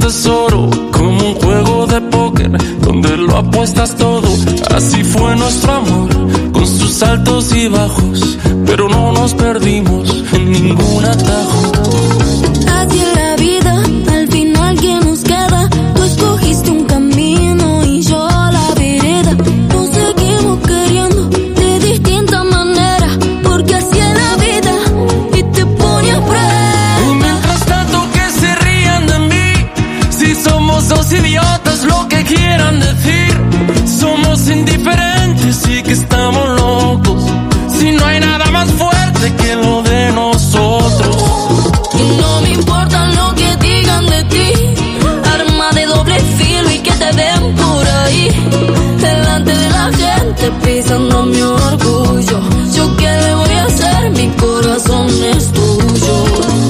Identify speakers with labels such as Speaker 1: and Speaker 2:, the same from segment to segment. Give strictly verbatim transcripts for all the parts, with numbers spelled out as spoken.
Speaker 1: tesoro, como un juego de póker donde lo apuestas todo. Así fue nuestro amor, con sus altos y bajos, pero no nos perdimos en ningún atajo.
Speaker 2: Así es la vida, al final ¿quién nos queda? Tú escogiste un camino y yo la vereda. Nos seguimos queriendo de distinta manera, porque así es la vida y te pone a prueba.
Speaker 1: Y mientras tanto que se rían de mí, si somos dos idiotas lo que quieran decir, somos indiferentes y que estamos locos, si no hay nada más fuerte que lo de nosotros.
Speaker 2: Y no me importa lo que digan de ti, arma de doble filo y que te ven por ahí, delante de la gente pisando mi orgullo. Yo qué le voy a hacer, mi corazón es tuyo.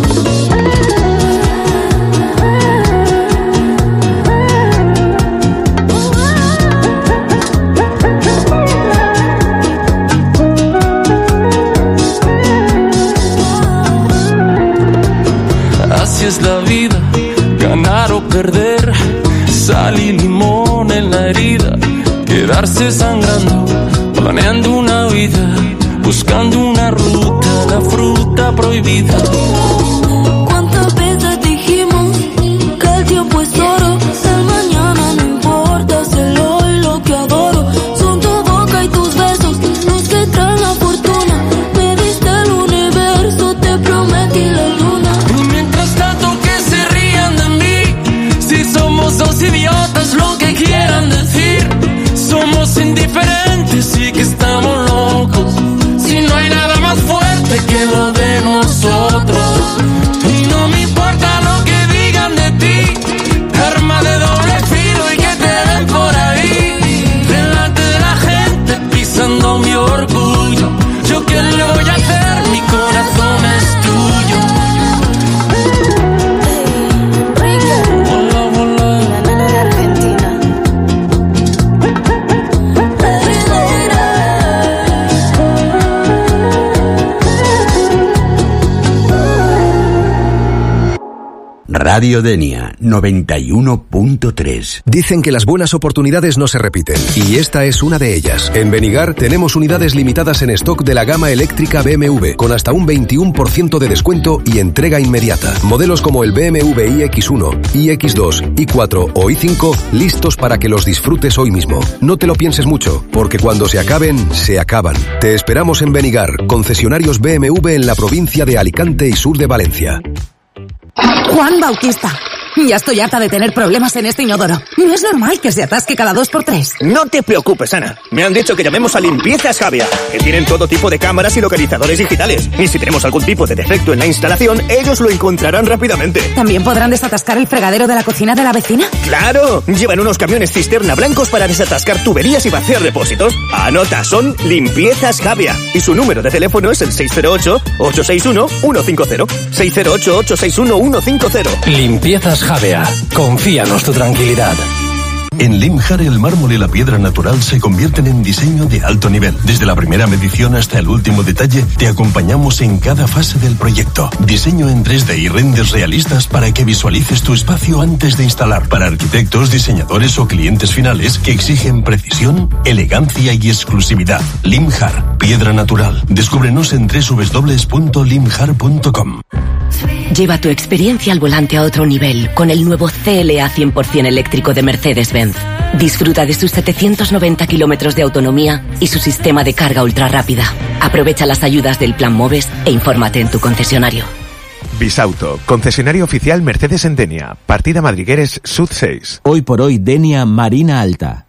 Speaker 1: Así es la vida, ganar o perder, sal y limón en la herida, quedarse sangrando, planeando una vida, buscando una ruta, la fruta prohibida.
Speaker 2: ¿Cuántas veces dijimos que el tiempo es oro? El mañana no importa, es el hoy lo que adoro. Son tu boca y tus besos los que traen la fortuna. Me diste el universo, te prometí la luna.
Speaker 1: Y mientras tanto que se rían de mí, si somos dos idiotas lo que quieran decir, somos indiferentes y que estamos locos, si no hay nada más fuerte que lo de nosotros. Y no me importa lo que digan de ti, arma de doble filo y que te ven por ahí, delante de la gente pisando mi orgullo. Yo qué le voy a hacer, mi corazón es tuyo. Hola, hola.
Speaker 2: La nana de Argentina.
Speaker 3: Radio Denia noventa y uno punto tres.
Speaker 4: Dicen que las buenas oportunidades no se repiten, y esta es una de ellas. En Benigar tenemos unidades limitadas en stock de la gama eléctrica B M W, con hasta un veintiuno por ciento de descuento y entrega inmediata. Modelos como el B M W i X uno, i X dos, i cuatro o i cinco, listos para que los disfrutes hoy mismo. No te lo pienses mucho, porque cuando se acaben, se acaban. Te esperamos en Benigar, concesionarios B M W en la provincia de Alicante y sur de Valencia.
Speaker 5: Juan Bautista, ya estoy harta de tener problemas en este inodoro. No es normal que se atasque cada dos por tres.
Speaker 6: No te preocupes, Ana. Me han dicho que llamemos a Limpiezas Javia, que tienen todo tipo de cámaras y localizadores digitales. Y si tenemos algún tipo de defecto en la instalación, ellos lo encontrarán rápidamente.
Speaker 5: ¿También podrán desatascar el fregadero de la cocina de la vecina?
Speaker 6: ¡Claro! Llevan unos camiones cisterna blancos para desatascar tuberías y vaciar depósitos. Anota, son Limpiezas Javia. Y su número de teléfono es el seis cero ocho, ocho seis uno, uno cinco cero. seis cero ocho, ocho seis uno, uno cinco cero.
Speaker 7: Limpiezas Javea. Confíanos tu tranquilidad.
Speaker 8: En Limjar el mármol y la piedra natural se convierten en diseño de alto nivel. Desde la primera medición hasta el último detalle, te acompañamos en cada fase del proyecto. Diseño en tres D y renders realistas para que visualices tu espacio antes de instalar. Para arquitectos, diseñadores o clientes finales que exigen precisión, elegancia y exclusividad. Limjar, piedra natural. Descúbrenos en doble u doble u doble u punto limjar punto com.
Speaker 9: Lleva tu experiencia al volante a otro nivel con el nuevo C L A cien por ciento eléctrico de Mercedes-Benz. Disfruta de sus setecientos noventa kilómetros de autonomía y su sistema de carga ultra rápida. Aprovecha las ayudas del Plan Moves e infórmate en tu concesionario.
Speaker 10: Bisauto, concesionario oficial Mercedes en Denia, partida Madrigueres Sud seis.
Speaker 11: Hoy por hoy Denia Marina Alta.